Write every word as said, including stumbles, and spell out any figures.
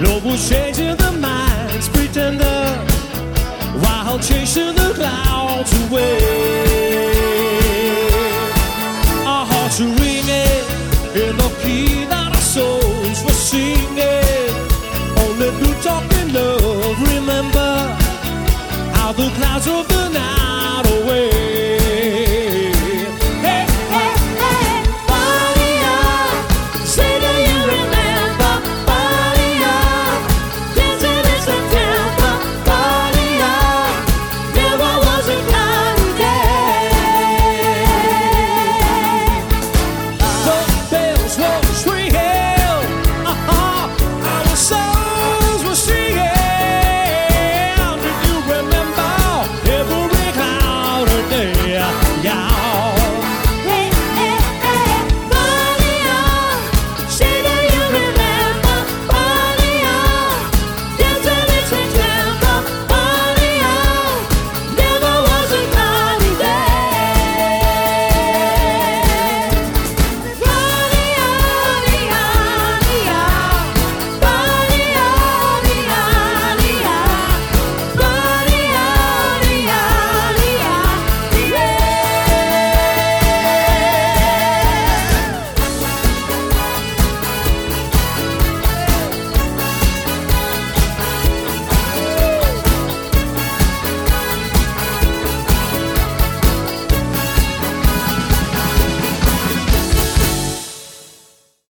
Love was changing the minds, pretender, while chasing the clouds away. Our hearts are ringing in the key that our souls were singing. Only through talking love, remember how the clouds of the